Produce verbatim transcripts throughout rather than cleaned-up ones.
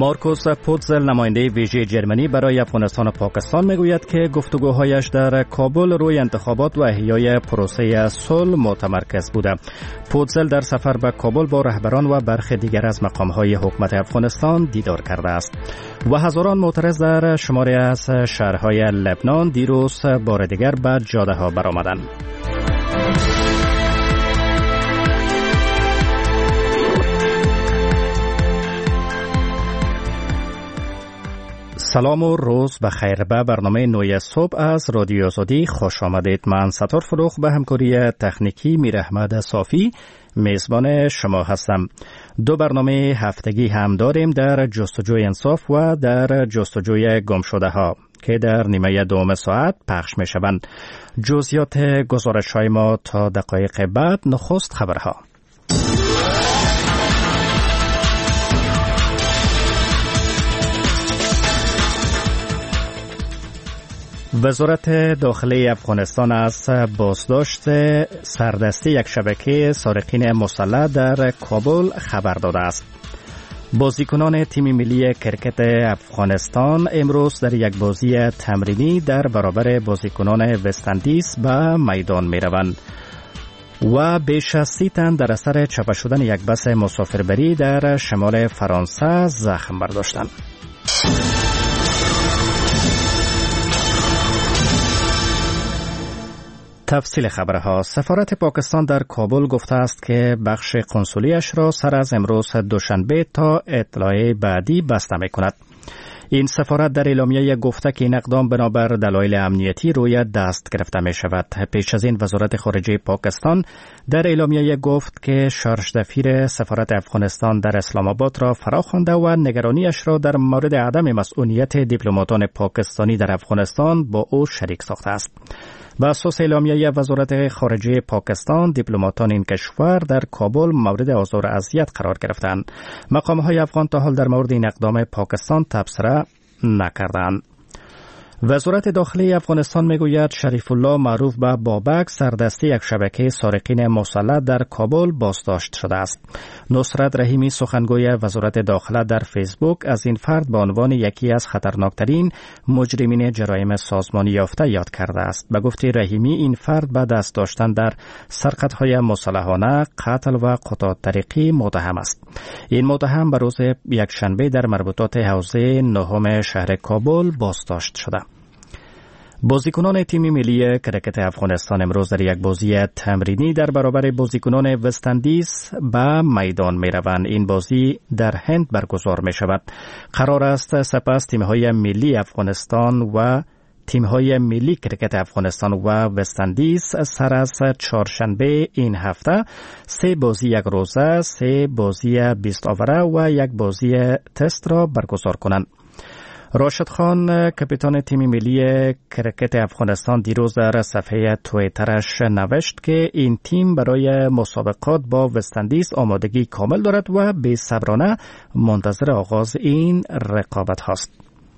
مارکوس پوتزل نماینده ویژه جرمنی برای افغانستان و پاکستان میگوید که گفتگوهایش در کابل روی انتخابات و احیای پروسه صلح متمرکز بوده. پوتزل در سفر به کابل با رهبران و برخی دیگر از مقامهای حکومت افغانستان دیدار کرده است و هزاران معترض در شماری از شهرهای لبنان دیروز بار دیگر به جاده ها برآمدند. سلام و روز بخیر. به برنامه نوی صبح از رادیو آزادی خوش آمدید. من ستار فروخ به همکاری تکنیکی میر احمد صافی میزبان شما هستم. دو برنامه هفتگی هم داریم در جستجوی انصاف و در جستجوی گمشده ها که در نیمه دوم ساعت پخش می شوند. جزئیات گزارش های ما تا دقایق بعد. نخست خبرها. وزارت داخلی افغانستان از بازداشت سردستی یک شبکه سارقین مسلح در کابل خبر داده است. بازیکنان تیم ملی کرکت افغانستان امروز در یک بازی تمرینی در برابر بازیکنان وست‌اندیز به میدان می روند و بیش از سی تن در اثر چپه شدن یک بس مسافربری در شمال فرانسه زخم برداشتند. تفصیل خبرها. سفارت پاکستان در کابل گفته است که بخش قنصلیش را سر از امروز دوشنبه تا اطلاع بعدی بسته می کند. این سفارت در اعلامیه گفته که این اقدام بنابر دلایل امنیتی روی دست گرفته می شود. پیش از این وزارت خارجه پاکستان در اعلامیه گفت که شارژ دفیر سفارت افغانستان در اسلام آباد را فرا خوانده و نگرانیش را در مورد عدم مسئولیت دیپلماتان پاکستانی در افغانستان با او شریک ساخته است. بر اساس اعلامیه وزارت خارجه پاکستان، دیپلماتان این کشور در کابل مورد آزار و اذیت قرار گرفتند. مقام‌های افغان تا حال در مورد این اقدام پاکستان تبصره نکردند. وزارت داخلی افغانستان میگوید شریف الله معروف به بابک سردستی یک شبکه سارقین مسلح در کابل بازداشت شده است. نصرت رحیمی سخنگوی وزارت داخله در فیسبوک از این فرد به عنوان یکی از خطرناکترین مجرمین جرایم سازمانی یافته یاد کرده است. به گفته رحیمی این فرد بعد از داشتن در سرقت‌های مسلحانه، قتل و قطع طریقی متهم است. این متهم به روز یکشنبه در مربوطات حوزه نهم شهر کابل بازداشت شده. بازیکنان تیم ملی کرکت افغانستان امروز در یک بازی تمرینی در برابر بازیکنان وست‌اندیز به میدان می روند. این بازی در هند برگزار می شود. قرار است سپس تیم‌های ملی افغانستان و تیم‌های ملی کرکت افغانستان و وست‌اندیز سر از چهارشنبه این هفته سه بازی یک روزه، سه بازی بیست آوره و یک بازی تست را برگزار کنند. راشد خان کاپیتان تیم ملی کرکت افغانستان دیروز در صفحه توییترش نوشت که این تیم برای مسابقات با وست‌اندیز آمادگی کامل دارد و بی‌صبرانه منتظر آغاز این رقابت هاست.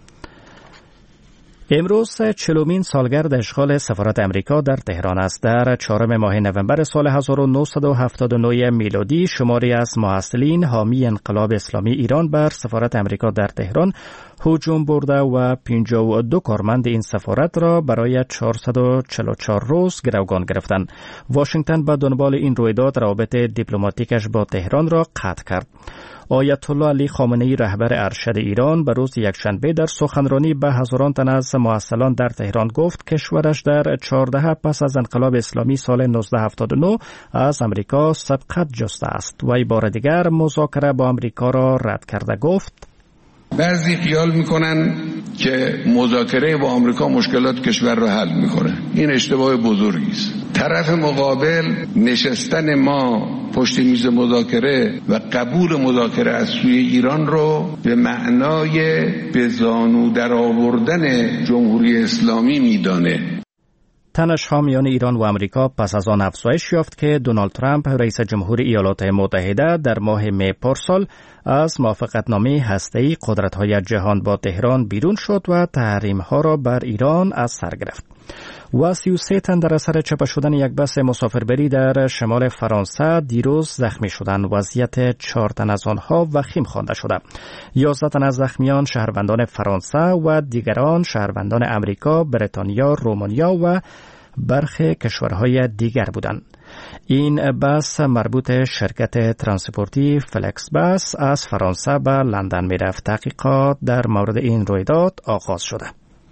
امروز چهلمین سالگرد اشغال سفارت امریکا در تهران است. در چهارم ماه نوامبر سال هزار و نهصد و هفتاد و نه میلادی شماری از محصلین حامی انقلاب اسلامی ایران بر سفارت امریکا در تهران هجوم برده و پنجاه و دو کارمند این سفارت را برای چهارصد و چهل و چهار روز گروگان گرفتند. واشنگتن به دنبال این رویداد روابط دیپلماتیکش با تهران را قطع کرد. آیت الله علی خامنه‌ای رهبر ارشد ایران به روز یکشنبه در سخنرانی به هزاران تن از محصلان در تهران گفت کشورش در چهارده پس از انقلاب اسلامی سال نوزده هفتاد و نه از امریکا سبقت جسته است و بار دیگر مذاکره با امریکا را رد کرده. گفت بعضی خیال میکنن که مذاکره با آمریکا مشکلات کشور را حل میکنه. این اشتباه بزرگی است. طرف مقابل نشستن ما پشت میز مذاکره و قبول مذاکره از سوی ایران رو به معنای به زانو در آوردن جمهوری اسلامی میدانه. تنش ها میان ایران و امریکا پس از آن افزایش یافت که دونالد ترامپ رئیس جمهور ایالات متحده در ماه می پارسال از موافقتنامه هسته‌ای قدرت‌های جهان با تهران بیرون شد و تحریم‌ها را بر ایران از سر گرفت. و سی و سه تن در اثر چپه شدن یک بس مسافربری در شمال فرانسه دیروز زخمی شدند. وضعیت چهار تن از آنها وخیم خوانده شده. یازده تن از زخمیان شهروندان فرانسه و دیگران شهروندان امریکا، بریتانیا، رومانیا و برخی کشورهای دیگر بودند. این بس مربوط شرکت ترانسپورتی فلکس بس از فرانسه به لندن می رفت. تحقیقات در مورد این رویداد آغاز شده.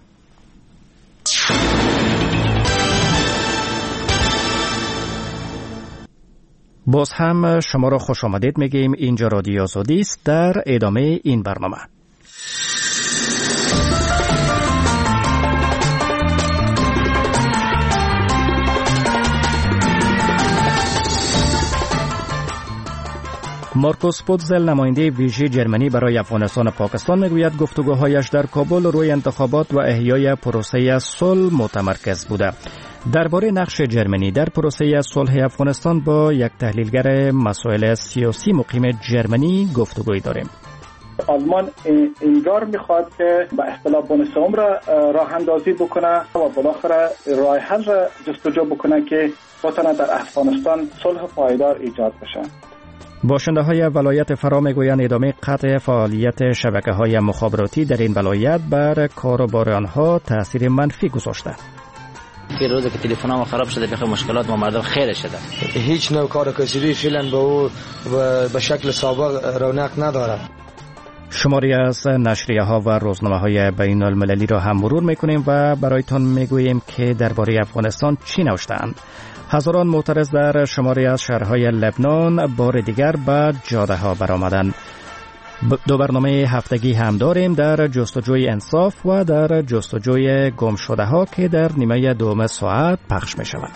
باز هم شما را خوش آمدید میگیم. اینجا رادیو آزادی است. در ادامه این برنامه مارکوس پوتزل، نماینده ویژه جرمنی برای افغانستان و پاکستان، میگوید گفتگوهایش در کابل روی انتخابات و احیای پروسه صلح متمرکز بوده. درباره نقش جرمنی در پروسه صلح افغانستان با یک تحلیلگر مسائل سیاسی مقیم جرمنی گفتگوی داریم. آلمان انگار میخواد که به اصطلاح بونسوم را راه اندازی بکنه و بالاخره راه حل را جستجو بکنه که بتونه در افغانستان صلح پایدار ایجاد بشه. باشنده های ولایت فرا میگویند ادامه قطع فعالیت شبکه های مخابراتی در این ولایت بر کاروبار آنها تاثیر منفی گذاشته. که روزی که تلفن‌ها خراب شده بخیر مشکلات ما مردم خیر شده. هیچ نوع کار کسبی فعلا به او به شکل سابق رونق نداره. شماری از نشریه ها و روزنامه های بین المللی را هم مرور میکنیم و برایتان میگوییم که درباره افغانستان چی نوشتند. هزاران معترض در شماری از شهرهای لبنان بار دیگر به جاده ها برآمدند. دو برنامه هفتگی هم داریم، در جستجوی انصاف و در جستجوی گم شده ها که در نیمه دوم ساعت پخش می شود.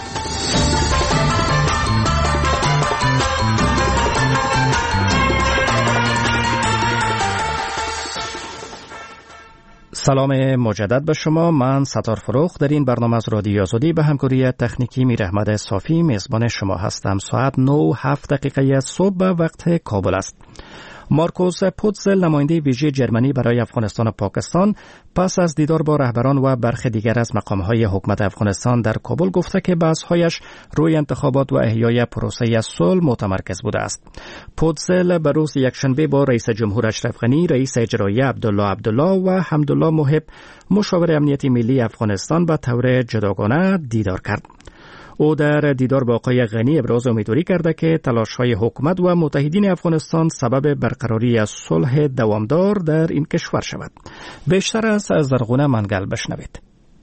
سلام مجدد به شما. من ستار فروخ در این برنامه از رادیو آزادی به همکاری تکنیکی میر احمد صافی میزبان شما هستم. ساعت نه و هفت دقیقه صبح به وقت کابل است. مارکوس پوتزل، نماینده ویژه جرمنی برای افغانستان و پاکستان، پس از دیدار با رهبران و برخی دیگر از مقام‌های حکومت افغانستان در کابل گفته که بحث‌هایش روی انتخابات و احیای پروسه صلح متمرکز بوده است. پوتزل به روز یکشنبه با رئیس جمهور اشرف غنی، رئیس اجرایی عبدالله عبدالله و حمدالله محب، مشاور امنیتی ملی افغانستان، به طور جداگانه دیدار کرد. او در دیدار با آقای غنی ابراز امیدواری کرده که تلاش‌های حکومت و متحدین افغانستان سبب برقراری صلح دوامدار در این کشور شود. بیشتر از زرغونه منگل بشنوید.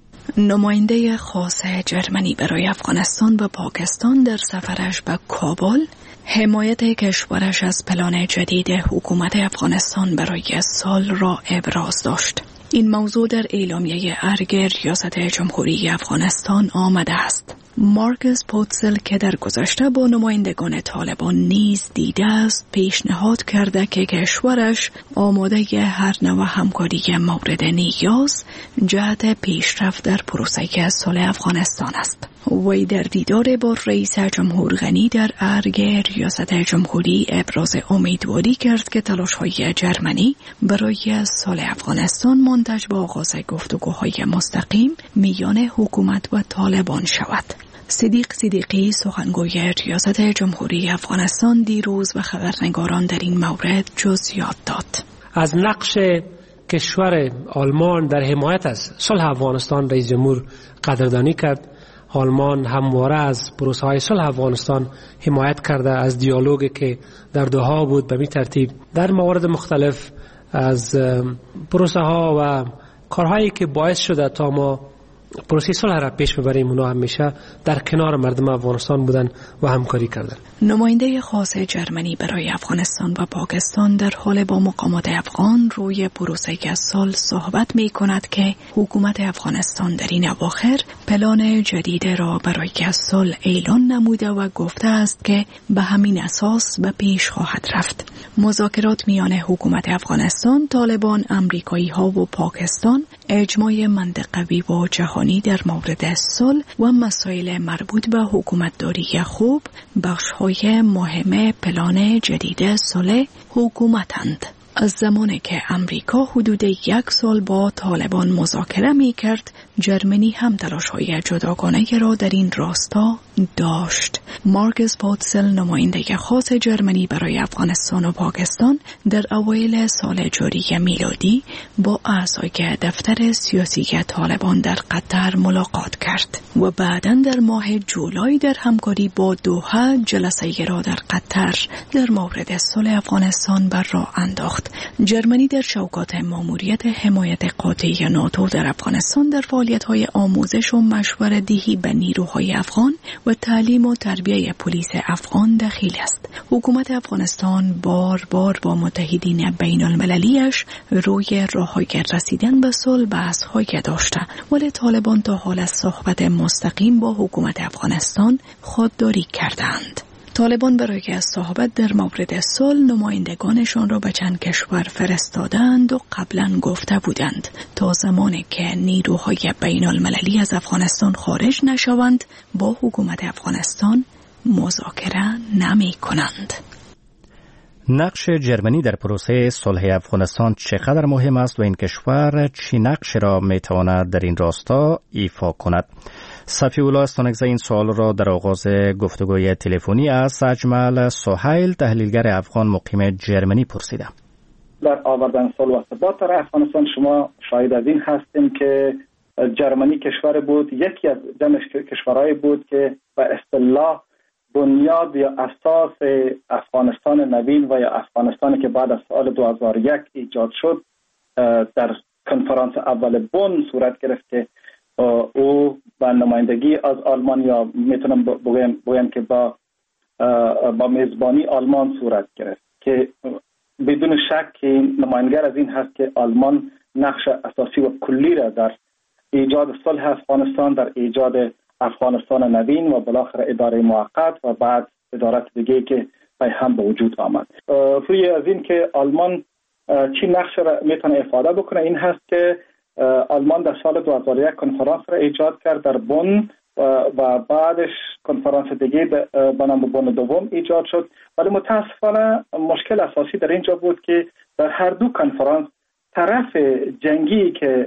نماینده خاص جرمنی برای افغانستان و پاکستان در سفرش به کابل حمایت کشورش از پلان جدید حکومت افغانستان برای صلح را ابراز داشت. این موضوع در اعلامیه ارگ ریاست جمهوری افغانستان آمده است. مارکوس پوتزل که در گذشته با نمایندگان طالبان نیز دیده است، پیشنهاد کرده که کشورش آماده هر نوع همکاری مورد نیاز جهت پیشرفت در پروسه صلح افغانستان است. وی در دیدار با رئیس جمهور غنی در ارگ ریاست جمهوری ابراز امیدواری کرد که تلاش‌های جرمنی برای صلح افغانستان منتج به آغاز گفتگوهای مستقیم میان حکومت و طالبان شود. صدیق صدیقی، سخنگوی ریاست جمهوری افغانستان، دیروز به خبرنگاران در این مورد جزئیات داد. از نقش کشور آلمان در حمایت از صلح افغانستان رئیس جمهور قدردانی کرد. آلمان همواره از پروسه های صلح افغانستان حمایت کرده، از دیالوگی که در دوحه بود به می ترتیب در موارد مختلف، از پروسه ها و کارهایی که باعث شده تا ما پروسه صلح را پیش ببریم، اونا همیشه در کنار مردم افغانستان بودن و همکاری کردن. نماینده خاص جرمنی برای افغانستان و پاکستان در حال با مقامات افغان روی پروسه صلح صحبت می کند که حکومت افغانستان در این اواخر پلان جدید را برای صلح اعلان نموده و گفته است که به همین اساس به پیش خواهد رفت. مذاکرات میان حکومت افغانستان، طالبان، امریکایی ها و پاکستان اجماع منطقوی و جهانی در مورد صلح و مسائل مربوط به حکومتداری خوب بخش‌های مهم پلان جدید صلح حکومتند. از زمانی که امریکا حدود یک سال با طالبان مذاکره می کرد، جرمنی هم تلاش‌های جداگانه را در این راستا داشت. مارکس پوتسل، نماینده خاص جرمنی برای افغانستان و پاکستان، در اوایل سال جاری میلادی با اعضای دفتر سیاسی طالبان در قطر ملاقات کرد و بعداً در ماه جولای در همکاری با دوحه جلسه را در قطر در مورد صلح افغانستان بر راه انداخت. جرمنی در شوکات ماموریت حمایت قاطع ناتو در افغانستان در فعالیت‌های آموزش و مشوره‌دهی به نیروهای افغان و تعلیم و تربیت پلیس افغان دخیل است. حکومت افغانستان بار بار با متحدین بین المللیش روی راه‌های رسیدن به صلح بحث‌های داشته، ولی طالبان تا حال از صحبت مستقیم با حکومت افغانستان خودداری کردند. طالبان برای از صحبت در مورد صلح نمایندگانشان را به چند کشور فرستادند و قبلا گفته بودند تا زمانی که نیروهای بین المللی از افغانستان خارج نشوند با حکومت افغانستان مذاکره نمی کنند. نقش جرمنی در پروسه صلح افغانستان چقدر مهم است و این کشور چی نقش را میتواند در این راستا ایفا کند؟ صفی الله استانکزی این سوال را در آغاز گفتگوی تلفنی از اجمل سهیل، تحلیلگر افغان مقیم جرمنی، پرسیدم. در آوردن صلح و ثبات در افغانستان شما شاهد از این هستیم که جرمنی کشور بود، یکی از جمع کشورهای بود که به اصطلاح بنیاد یا اساس افغانستان نوین و یا افغانستانی که بعد از سال دو هزار و یک ایجاد شد در کنفرانس اول بن صورت گرفت که او با نمایندگی از آلمان یا میتونم بگویم, بگویم که با با میزبانی آلمان صورت گرفت که بدون شک نماینگر از این هست که آلمان نقش اساسی و کلی را در ایجاد صلح افغانستان، در ایجاد افغانستان نوین و بالاخره اداره موقت و بعد ادارات دیگه که به هم به وجود آمد. روی از این که آلمان چی نقش را میتونه افاده بکنه این هست که آلمان در سال دو هزار و یک کنفرانس را ایجاد کرد در بن و بعدش کنفرانس دیگه به نام بن دوم ایجاد شد، ولی متاسفانه مشکل اساسی در اینجا بود که در هر دو کنفرانس طرف جنگی که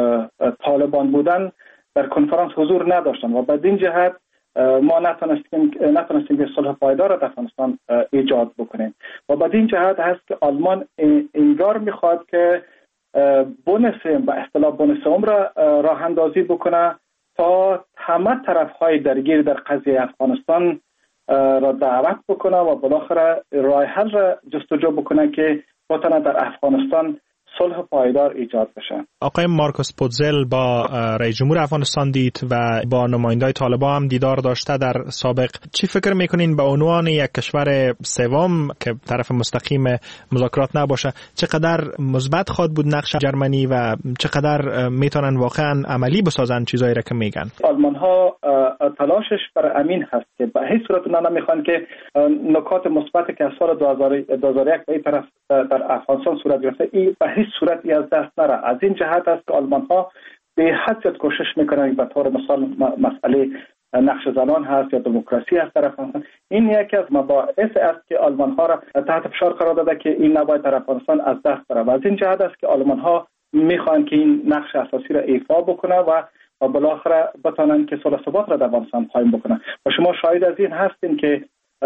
طالبان بودن در کنفرانس حضور نداشتن و بعد این جهت ما نتونستیم نتونستیم که صلح پایدار در افغانستان ایجاد بکنیم و بعد این جهت هست که آلمان انگار میخواد که بونسم به اصطلاح بونسم را راه اندازی بکنه تا همه طرف‌های درگیر در قضیه افغانستان را دعوت بکنه و بالاخره راه حل را جستجو بکنه که بتونه در افغانستان صلح پایدار ایجاد بشه. آقای مارکوس پوتزل با رئیس جمهور افغانستان دید و با نمایندای طالبان هم دیدار داشته در سابق. چی فکر میکنین به عنوان یک کشور سوم که طرف مستقیم مذاکرات نباشه چقدر مثبت خواهد بود نقش جرمنی و چقدر میتونن واقعا عملی بسازن چیزایی را که میگن؟ آلمان ها تلاشش برای امین هست که به هیچ صورت اونا نمیخوان که نکات مثبتی که از سال دو هزار و یک به این طرف در افغانستان صورت گرفته این به هیچ صورتی از دست نره. از این جهت است که آلمان ها به حد زیاد کوشش میکنن به طور مثال مسئله نقش زنان هست یا دموکراسی هست در افغانستان. این یکی از مباحث است که آلمان ها را تحت فشار قرار داده که این نباید در افغانستان از دست بره و از این جهت است که آلمان ها میخوان که این نقش اساسی را ایفا بکنه و و بالاخره بتونن که صلح و ثبات را در افغانستان قایم بکنن. و شما شاهد از این هستین که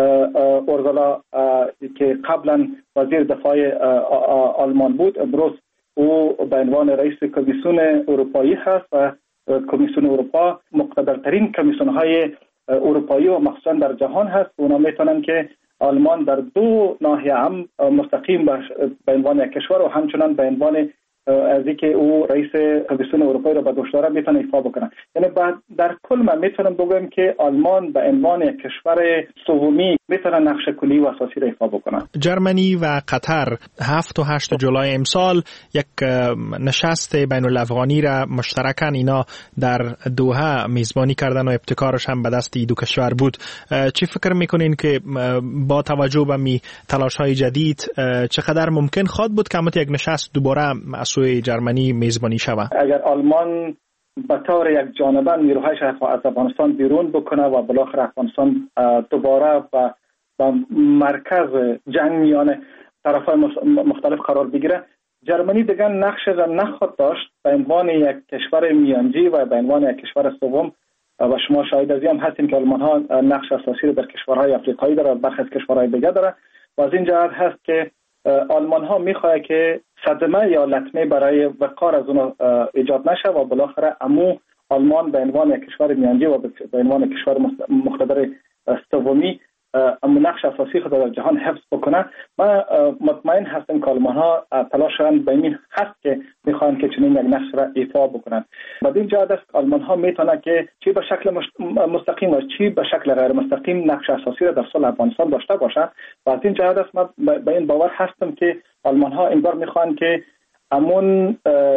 اورزولا که قبلا وزیر دفاع آلمان بود امروز او به عنوان رئیس کمیسیون اروپایی هست و کمیسیون اروپا مقتدرترین کمیسیون های اروپایی و مخصوصا در جهان هست. اونا میتونن که آلمان در دو ناحیه هم مستقیم به عنوان یک کشور و همچنان به عنوان از اینکه او رئیس کمیسیون اروپایی را به دوش داره میتونه ایفا بکنه. یعنی در کل من میتونم بگم که آلمان به عنوان یک کشور سومی میتونه نقش کلی و اساسی را ایفا بکنه. جرمنی و قطر هفت و هشت جولای امسال یک نشست بین الافغانی را مشترکاً اینا در دوحه میزبانی کردن و ابتکارش هم به دست دو کشور بود. چی فکر میکنین که با توجه به می تلاش‌های جدید چقدر ممکن خواهد بود که یک نشست دوباره سوی جرمنی میزبانی شود؟ اگر آلمان به طور یک جانبه نیروهایش از افغانستان بیرون بکنه و بالاخره افغانستان دوباره به مرکز جنگ میان طرفای مختلف قرار بگیره جرمنی دیگر نقش را نخواهد داشت به عنوان یک کشور میانجی و به عنوان یک کشور سوم و شما شاهد از این هم هستیم که آلمان ها نقش اساسی را در کشورهای افریقایی داره و برخی از کشورهای دیگر داره و از این جهت هست که آلمان ها میخواه که صدمه یا لطمه برای وقار از اون ایجاد نشه و بالاخره امو آلمان به عنوان یک کشور میانجی و به عنوان کشور مقتدر سومی اما نقش اساسی خود در جهان حفظ بکنه. من مطمئن هستم که آلمان ها تلاششان به این هست که میخوان که چنین یک نقش را ایفا بکنن. بعد این جهت است آلمان ها میتونه که چی به شکل مستقیم و چی به شکل غیر مستقیم نقش اساسی را در صلح افغانستان داشته باشه و از این جهت است من به این باور هستم که آلمان ها این بار میخوان که امون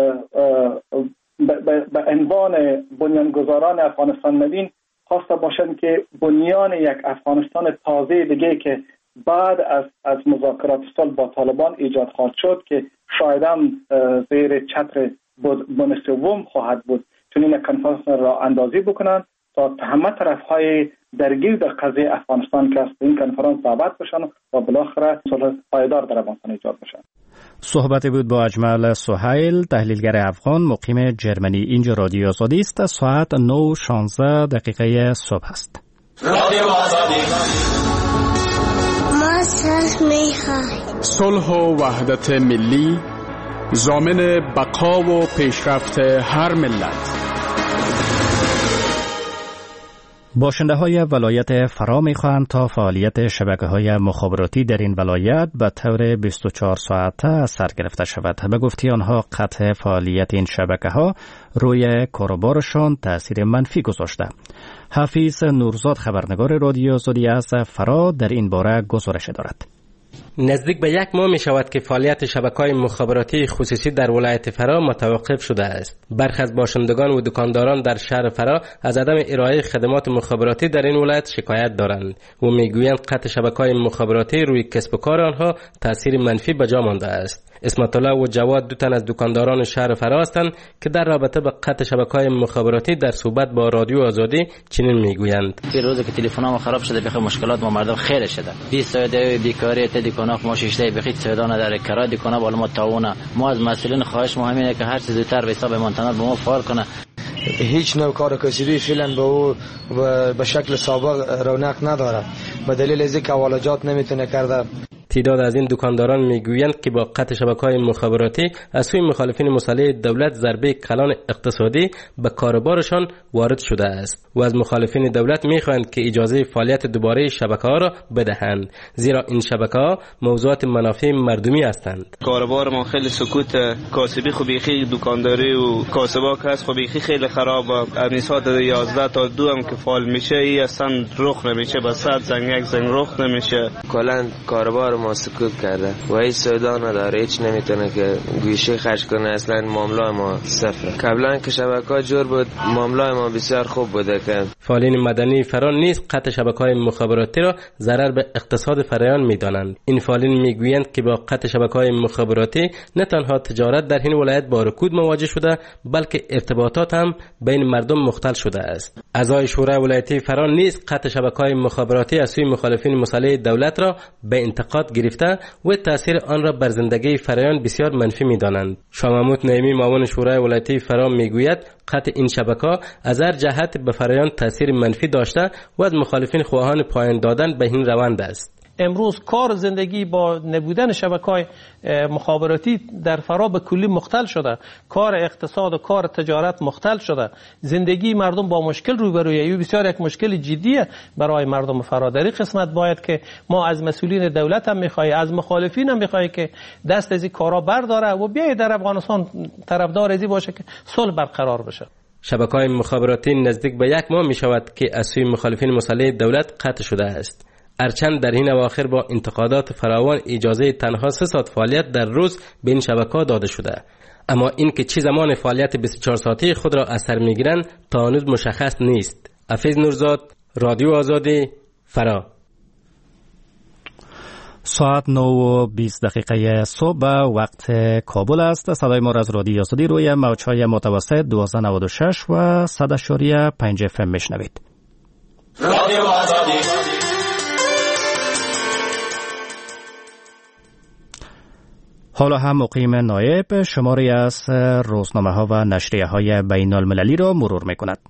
به عنوان بنیانگذاران افغانستان نوین خواسته باشند که بنیان یک افغانستان تازه دیگه که بعد از از مذاکرات صلح با طالبان ایجاد خواهد شد که شاید هم زیر چتر بن سوم خواهد بود چون این کنفرانس را اندازی بکنن تا همه طرف‌های درگیر در قضیه افغانستان که است این کنفرانس دعوت بشن و بالاخره صلح پایدار در افغانستان ایجاد بشه. صحبتی بود با اجمل سهیل، تحلیلگر افغان مقیم جرمنی. اینجا رادیو آزادی است. ساعت نه و شانزده دقیقه صبح است. رادیو آزادی. ما صلح می‌خواهیم. صلح و وحدت ملی ضامن بقا و پیشرفت هر ملت. باشنده های ولایت فرا می خواهند تا فعالیت شبکه های مخابراتی در این ولایت به طور بیست و چهار ساعته از سر گرفته شود. به گفته آنها قطع فعالیت این شبکه ها روی کاروبارشان تأثیر منفی گذاشته. حفیظ نورزاد خبرنگار رادیو آزادی از فرا در این باره گزارش دارد. نزدیک به یک ماه می شود که فعالیت شبکه‌های مخابراتی خصوصی در ولایت فرا متوقف شده است. برخی از باشندگان و دکانداران در شهر فرا از عدم ارائه خدمات مخابراتی در این ولایت شکایت دارند و میگویند قطع شبکه‌های مخابراتی روی کسب و کار آنها تأثیر منفی به جا مانده است. اسمت الله و جواد دو تن از دکانداران شهر فرا هستند که در رابطه با قطع شبکه‌های مخابراتی در صحبت با رادیو آزادی چنین میگویند: این روزی که تلفن‌ها خراب شده بخیر مشکلات ما مردم خیلی شده. بیست ساعته بیکاری ته دکانا ما شیشته بخیر سودان در کرا دکانا بالا ما تاونه. ما از مسئولین خواهش ما همینه که هر چیز زودتر به حساب مانتنات به ما فعال کنه. هیچ نوع کار کسبی فعلا به او به شکل سابق رونق نداره به دلیل از اینکه حوالجات نمیتونه کرده. تعداد از این دکانداران میگویند که با قطع شبکه‌های مخابراتی از سوی مخالفین مسلح دولت ضربه کلان اقتصادی به کاروبارشان وارد شده است و از مخالفین دولت میخواهند که اجازه فعالیت دوباره شبکه‌ها را بدهند، زیرا این شبکه‌ها موضوعات منافع مردمی هستند. کاروبار ما خیلی سکوت، کاسبی خوبیخی دکانداری و کاسبا کس خوبیخی خیلی خراب. از ساعت یازده تا دو هم که فعال میشه ای اصلا رخ نمیشه، با صد زنگ یک زنگ رخ نمیشه. کلا کاروبار ما سکوت کرده و هیچ سودا نداره، هیچ نمیتونه که گوشه خرج کنه. اصلا معامله ما صفره. قبلا که شبکه‌ها جور بود معامله ما بسیار خوب بوده. که فعالین مدنی فرا نیز قطع شبکه‌های مخابراتی را ضرر به اقتصاد فرایان میدانند. این فعالین میگویند که با قطع شبکه‌های مخابراتی نه تنها تجارت در این ولایت با رکود مواجه شده بلکه ارتباطات هم بین مردم مختل شده است. اعضای شورای ولایتی فرا نیز قطع شبکه‌های مخابراتی از سوی مخالفین مسلح دولت را به انتقاد گرفته و تاثیر آن را بر زندگی فرایان بسیار منفی می‌دانند. شاه محمود نعیمی معاون شورای ولایتی فرا میگوید قطع این شبکه‌ها از هر جهت به فرایان تاثیر منفی داشته و از مخالفین خواهان پایان دادن به این روند است. امروز کار زندگی با نبودن شبکه‌های مخابراتی در فرا به کلی مختل شده، کار اقتصاد و کار تجارت مختل شده، زندگی مردم با مشکل روبرویه. این بسیار یک مشکل جدیه برای مردم فرا. در این قسمت باید که ما از مسئولین دولت هم می‌خوایم، از مخالفین هم می‌خوایم که دست از این کارا برداره و بیاید در افغانستان طرفدار ازی باشه که صلح برقرار بشه. شبکه‌های مخابراتی نزدیک به یک ماه می‌شود که از سوی مخالفین مسلح دولت قطع شده است. هرچند در این اواخر با انتقادات فراوان اجازه تنها سه ساعت فعالیت در روز به این شبکه‌ها داده شده، اما این که چه زمان فعالیت بیست و چهار ساعته خود را از سر میگیرند تا هنوز مشخص نیست. حفیظ نورزاد، رادیو آزادی، فرا. ساعت نه و بیست دقیقه صبح وقت کابل است. صدای ما از رادیو آزادی روی موج‌های متوسط دوازده نود و شش و صد اشاریه پنج اف ام میشنوید. رادیو آزادی. حالا هم مقیم نایب شماری از روزنامه ها و نشریه های بین المللی را مرور می کند.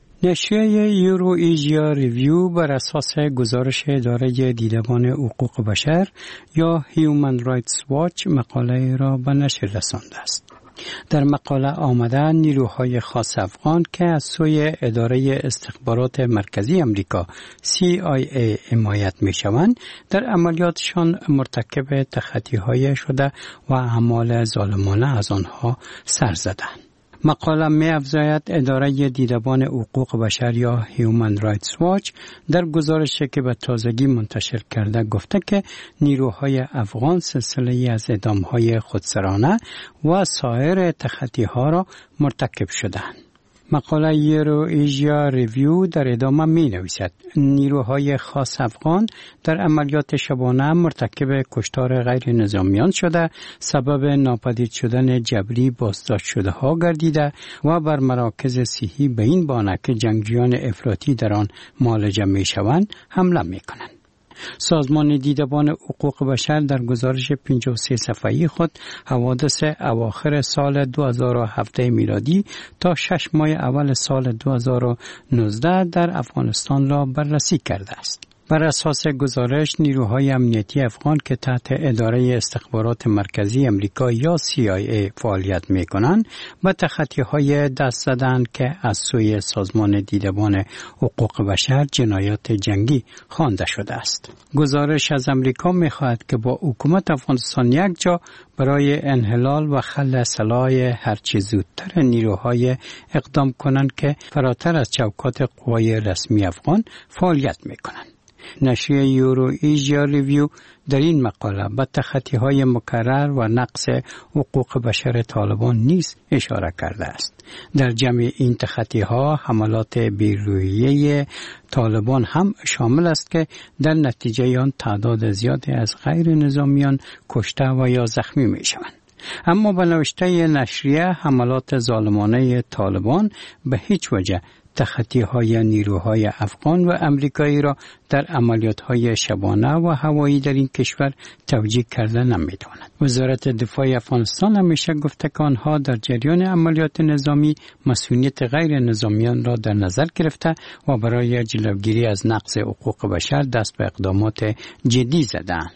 نشریه یورو ایژیا ریویو بر اساس گزارش اداره دیدبان حقوق بشر یا هیومن رایتس واچ مقاله را به نشر رسانده است. در مقاله آمده نیروهای خاص افغان که از سوی اداره استخبارات مرکزی امریکا سی آی ای حمایت می شوند در عملیاتشان مرتکب تخطی‌های شده و اعمال ظالمانه از آنها سر زدند. مقاله می افزاید اداره دیدبان حقوق بشر یا هیومن رایتس واچ در گزارشی که به تازگی منتشر کرده گفته که نیروهای افغان سلسله از اعدام‌های خودسرانه و سایر تخطی‌ها را مرتکب شدند. مقاله یورو ایژیا ریویو در ادامه می نویسد نیروهای خاص افغان در عملیات شبانه مرتکب کشتار غیر نظامیان شده، سبب ناپدید شدن جبری بازداشت شده ها گردیده و بر مراکز صحی به این بهانه که جنگجویان افراطی در آن معالجه می شوند حمله می کنند. سازمان دیدبان حقوق بشر در گزارش پنجاه و سه صفحه‌ای خود حوادث اواخر سال دو هزار و هفده میلادی تا شش ماه اول سال دو هزار و نوزده در افغانستان را بررسی کرده است. بر اساس گزارش نیروهای امنیتی افغان که تحت اداره استخبارات مرکزی امریکا یا سی آی ای فعالیت می کنند و تخطی‌های دست زدند که از سوی سازمان دیدبان حقوق بشر جنایات جنگی خوانده شده است. گزارش از امریکا می خواهد که با حکومت افغانستان یک جا برای انحلال و خلع سلاح هرچه زودتر نیروهای اقدام کنند که فراتر از چوکات قوای رسمی افغان فعالیت می کنند. نشریه یورو ایژیا ریویو در این مقاله به تخطی‌های مکرر و نقض حقوق بشر طالبان نیز اشاره کرده است. در جمع این تخطی‌ها حملات بیروحیه طالبان هم شامل است که در نتیجه آن تعداد زیادی از غیر نظامیان کشته و یا زخمی می شوند. اما به نوشته نشریه حملات ظالمانه طالبان به هیچ وجه تخطی‌های نیروهای افغان و امریکایی را در عملیات‌های شبانه و هوایی در این کشور توجیه کرده نمی‌تواند. وزارت دفاع افغانستان همیشه گفته که آنها در جریان عملیات نظامی مسئولیت غیر نظامیان را در نظر گرفته و برای جلوگیری از نقض حقوق بشر دست به اقدامات جدی زدند.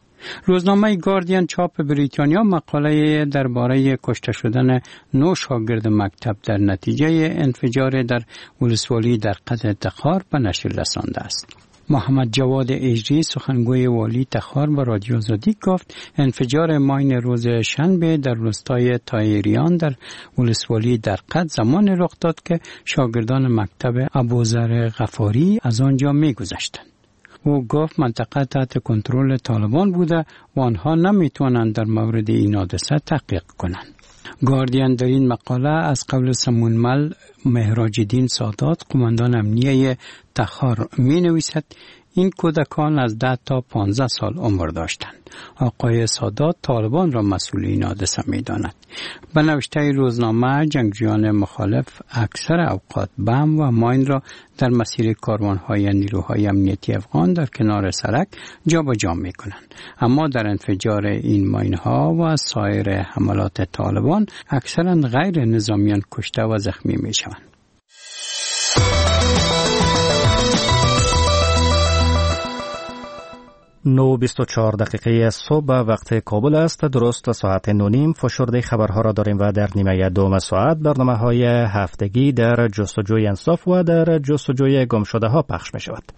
روزنامه گاردین چاپ بریتانیا مقاله درباره کشته شدن نو شاگرد مکتب در نتیجه انفجار در ولسوالی در قطع تخار به نشر رسانده است. محمد جواد اجری سخنگوی والی تخار به رادیو آزادی گفت انفجار ماین روز شنبه در روستای تایریان در ولسوالی در قطع زمان رخ داد که شاگردان مکتب ابوذر غفاری از آنجا می‌گذشتند. او گفت منطقه تحت کنترل طالبان بوده و آنها نمیتوانند در مورد این حادثه تحقیق کنند. گاردین در این مقاله از قول سمونمل مهراج الدین سادات قماندان امنیه تخار می نویسد این کودکان از ده تا پانزده سال عمر داشتند. آقای سادات طالبان را مسئول این حادثه می داند. به نوشته روزنامه جنگجویان مخالف اکثر اوقات بم و ماین را در مسیر کاروانهای نیروهای امنیتی افغان در کنار سرک جابجا می کنند. اما در انفجار این ماین ها و سایر حملات طالبان اکثرا غیر نظامیان کشته و زخمی می شوند. نو بیست و چهار دقیقه صبح وقت کابل است. درست ساعت نو نیم فشرده خبرها را داریم و در نیمه دوم ساعت برنامه های هفتگی در جستجوی انصاف و در جستجوی گم شده ها پخش می شود.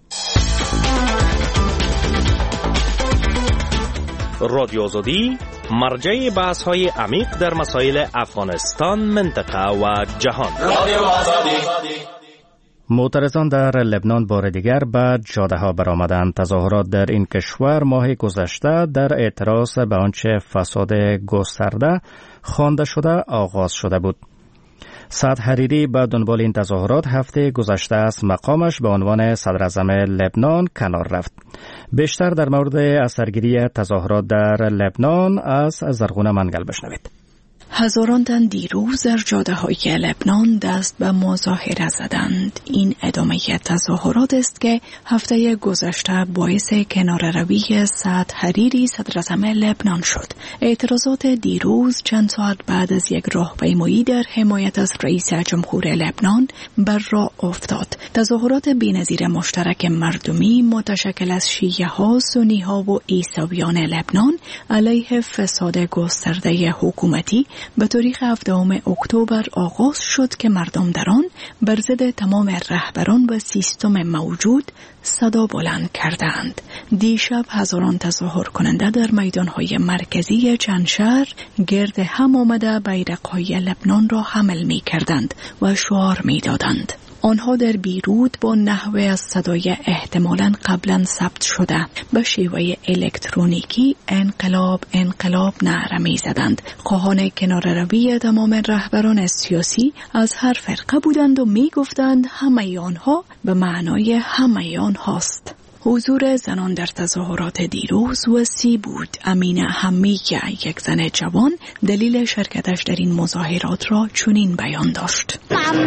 رادیو آزادی مرجع بحث های عمیق در مسائل افغانستان، منطقه و جهان. رادیو آزادی. معترضان در لبنان بار دیگر به جاده ها برآمدند. تظاهرات در این کشور ماه گذشته در اعتراض به آنچه فساد گسترده خوانده شده آغاز شده بود. سعد حریری به دنبال این تظاهرات هفته گذشته از مقامش به عنوان صدراعظم لبنان کنار رفت. بیشتر در مورد اثرگیری تظاهرات در لبنان از زرغونه منگل بشنوید. هزاران تن دیروز در جاده های لبنان دست به مظاهره زدند. این ادامه تظاهرات است که هفته گذشته باعث کناره‌روی سعد حریری صدراعظم لبنان شد. اعتراضات دیروز چند ساعت بعد از یک راهپیمایی در حمایت از رئیس جمهور لبنان بر راه افتاد. تظاهرات بی‌نظیر مشترک مردمی متشکل از شیعه ها، سنی ها و عیسویان لبنان علیه فساد گسترده حکومتی به تاریخ هفدهم اکتبر آغاز شد که مردم در آن بر ضد تمام رهبران و سیستم موجود صدا بلند کردند. دیشب هزاران تظاهر کننده در میدانهای مرکزی چند شهر گرد هم آمده بیرق‌های لبنان را حمل می کردند و شعار می دادند. آنها در بیروت با نحوه از صدای احتمالاً قبلا ثبت شده به شیوه الکترونیکی انقلاب انقلاب نعره می زدند. خواهان کناره‌روی تمام رهبران سیاسی از هر فرقه بودند و می گفتند همه آنها به معنای همه آنهاست. حضور زنان در تظاهرات دیروز وسیع بود. امینه حمیه، یک زن جوان، دلیل شرکتش در این مظاهرات را چنین بیان داشت: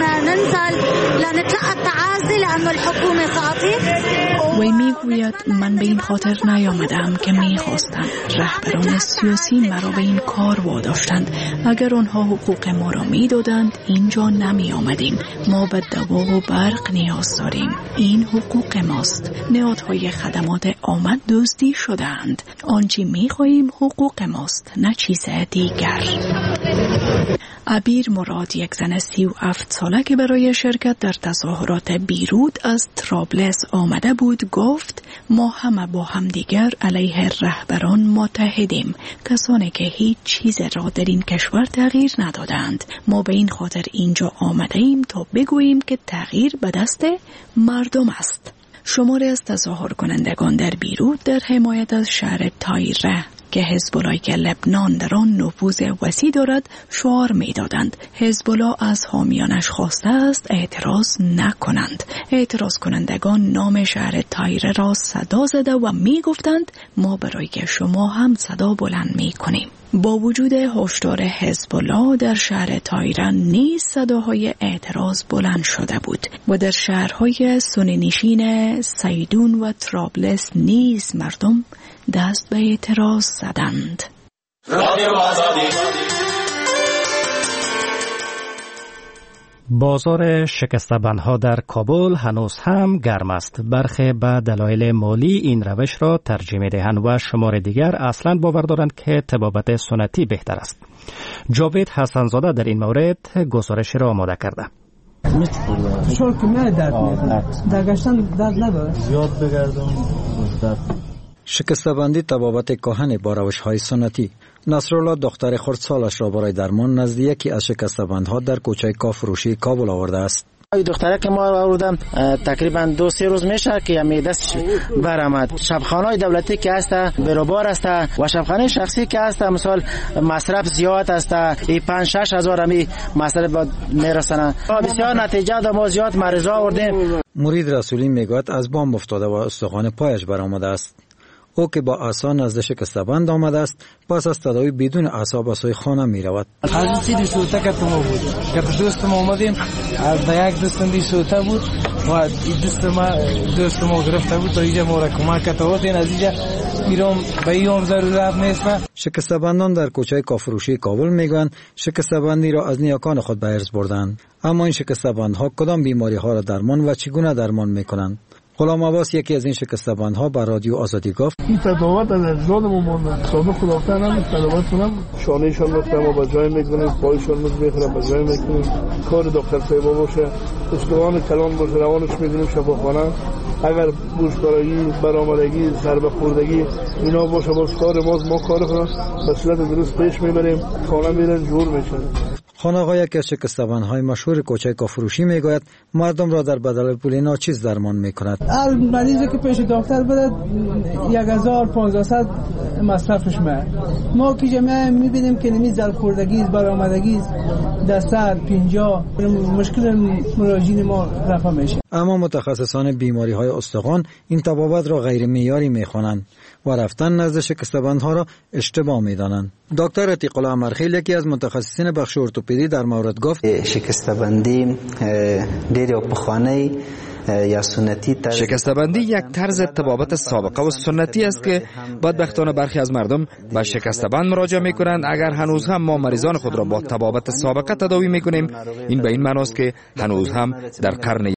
وی میگوید من به این خاطر نیامدم که میخواستم. رهبران سیاسی مرا به این کار واداشتند. اگر آنها حقوق ما را میدادند اینجا نمی آمدیم. ما به دوا و برق نیاز داریم. این حقوق ماست. نهادهای خدمات آمد دزدی شدند. آنچه میخواهیم حقوق ماست، نه چیز دیگر. عبیر مراد، یک زن سی و هفت ساله که برای شرکت در تظاهرات بیروت از طرابلس آمده بود، گفت ما همه با هم دیگر علیه رهبران متحدیم، کسانی که هیچ چیز را در این کشور تغییر ندادند. ما به این خاطر اینجا آمده ایم تا بگوییم که تغییر به دست مردم است. شماری از تظاهر کنندگان در بیروت در حمایت از شهر تایره که حزب الله لبنان در آن نفوذ وسیع دارد شعار می‌دادند. حزب الله از حامیانش خواسته است اعتراض نکنند. اعتراض کنندگان نام شهر تایره را صدا زده و می‌گفتند ما برای شما هم صدا بلند می‌کنیم. با وجود هشدار حزب الله در شهر تایره نیز صداهای اعتراض بلند شده بود و در شهرهای سنی نشین سیدون و طرابلس نیز مردم دست به اعتراض زدند. بازار شکسته‌بندها در کابل هنوز هم گرم است. برخی به دلایل مالی این روش را ترجیح می‌دهند و شمار دیگر اصلاً باور دارند که طبابت سنتی بهتر است. جاوید حسنزاده در این مورد گزارش را آماده کرده. شل که نه درد میاد. درگشتن درد نداره. زیاد بگردم درد. شکسته‌بندی طبابت کهن با روش‌های سنتی. نصرالله دختر خردسالش را برای درمان نزد یکی از شکسته‌بندها در کوچه کافروشی کابل آورده است. این دختره که ما آوردم تقریبا دو سه روز میشه که یمی دستش برآمد. شبخانه‌های دولتی که هست برابر است و شبخانه شخصی که هست مثلا مصرف زیاد است. این پنج شش هزار می مصرف میرسنه. بسیار نتیجه داد. ما زیاد مریضا آوردیم. مرید رسولی میگوید از بام افتاده و استخوان پایش برآمده است. او که با عصا نزد شکسته‌بند آمده است، پس از تداوی بدون عصا به سوی خانه می رود. حاجی دی سوته که تو بود که دوست ما اومدیم در یک دستم دی سوته بود و این دست ما دوست ما گرفته بود تا اینجا ما را کمک کرد. این از اینجا میرم به این ضرورت نیست. شکسته‌بندان در کوچه کافروشی کابل میگویند شکسته‌بندی را از نیاکان خود به ارث بردند. اما این شکسته‌بندها کدام بیماری ها را درمان و چگونه درمان میکنند؟ غلام عباس یکی از این شکسته‌بندها با رادیو آزادی گفت این تداوت از اجدادمون مونده. سابق خداوندان هم تداوت کنم شانهشان رو ما با جای میکنیم، پایشان رو بخرم با جای میکنیم. کار دکتر طیبا باشه، استخوان کلان باشه، روانش میدونیم شفاخانه. اگر گوشکارگی، برآمدگی، ضربه خوردگی اینا باشه باز کار ماست. ما کار کنم به صورت درست پیش میبریم. خانه میرن جور میشن. خانقاه یکی از شکسته‌بندهای مشهور کوچه کافروشی میگوید مردم را در بدل پول ناچیز درمان میکند. هر مریضی که پیش دکتر بره یک هزار پانزده صد مصرفش میاد. ما که جمعه میبینیم که نمی ضرب خوردگی، برآمدگی، دستر، پنجاه مشکل مراجعین ما رفع میشه. اما متخصصان بیماری های استخوان این طبابت را غیر معیاری میخوانند و رفتن نزد شکسته‌بندها را اشتباه میدانند. دکتر عتیق الله مرخیل یکی از متخصصین بخش ارتوپدی در مورد گفت شکسته‌بندی ډېر پخوانی یا سنتی طرز شکسته‌بندی یک طرز طبابت سابقه و سنتی است که بدبختانه برخی از مردم به شکسته‌بند مراجعه می‌کنند. اگر هنوز هم ما مریضان خود را با طبابت سابقه تداوی می‌کنیم، این به این معنی است که هنوز هم در قرن